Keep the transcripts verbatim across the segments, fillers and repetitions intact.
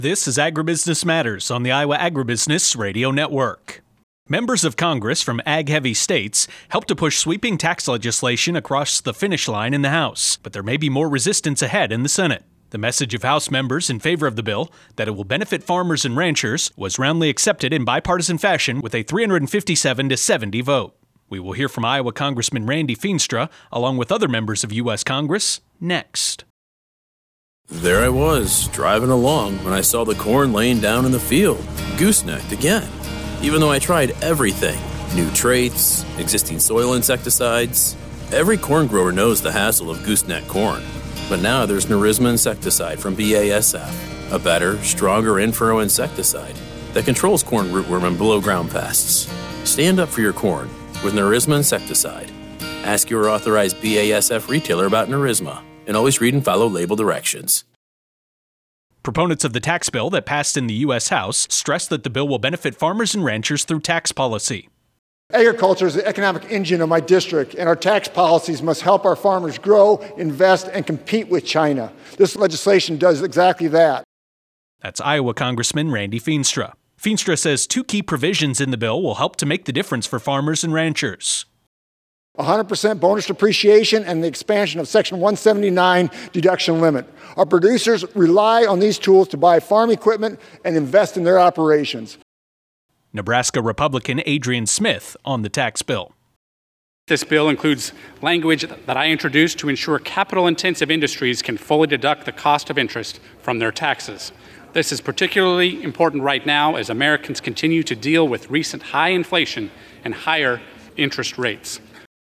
This is Agribusiness Matters on the Iowa Agribusiness Radio Network. Members of Congress from ag-heavy states helped to push sweeping tax legislation across the finish line in the House, but there may be more resistance ahead in the Senate. The message of House members in favor of the bill, that it will benefit farmers and ranchers, was roundly accepted in bipartisan fashion with a three hundred fifty-seven to seventy vote. We will hear from Iowa Congressman Randy Feenstra, along with other members of U S Congress, next. There I was, driving along, when I saw the corn laying down in the field, goosenecked again. Even though I tried everything, new traits, existing soil insecticides, every corn grower knows the hassle of gooseneck corn. But now there's Nerisma insecticide from B A S F, a better, stronger in-furrow insecticide that controls corn rootworm and below-ground pests. Stand up for your corn with Nerisma insecticide. Ask your authorized B A S F retailer about Nerisma, and always read and follow label directions. Proponents of the tax bill that passed in the U S House stress that the bill will benefit farmers and ranchers through tax policy. Agriculture is the economic engine of my district, and our tax policies must help our farmers grow, invest, and compete with China. This legislation does exactly that. That's Iowa Congressman Randy Feenstra. Feenstra says two key provisions in the bill will help to make the difference for farmers and ranchers. one hundred percent bonus depreciation and the expansion of Section one seventy-nine deduction limit. Our producers rely on these tools to buy farm equipment and invest in their operations. Nebraska Republican Adrian Smith on the tax bill. This bill includes language that I introduced to ensure capital-intensive industries can fully deduct the cost of interest from their taxes. This is particularly important right now as Americans continue to deal with recent high inflation and higher interest rates.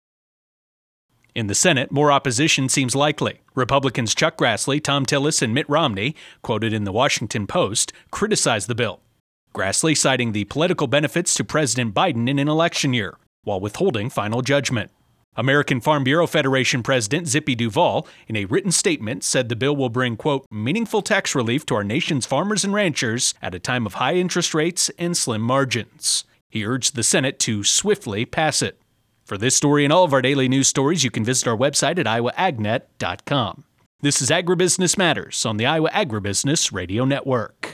In the Senate, more opposition seems likely. Republicans Chuck Grassley, Thom Tillis, and Mitt Romney, quoted in the Washington Post, criticized the bill. Grassley citing the political benefits to President Biden in an election year, while withholding final judgment. American Farm Bureau Federation President Zippy Duvall, in a written statement, said the bill will bring, quote, meaningful tax relief to our nation's farmers and ranchers at a time of high interest rates and slim margins. He urged the Senate to swiftly pass it. For this story and all of our daily news stories, you can visit our website at iowa ag net dot com. This is Agribusiness Matters on the Iowa Agribusiness Radio Network.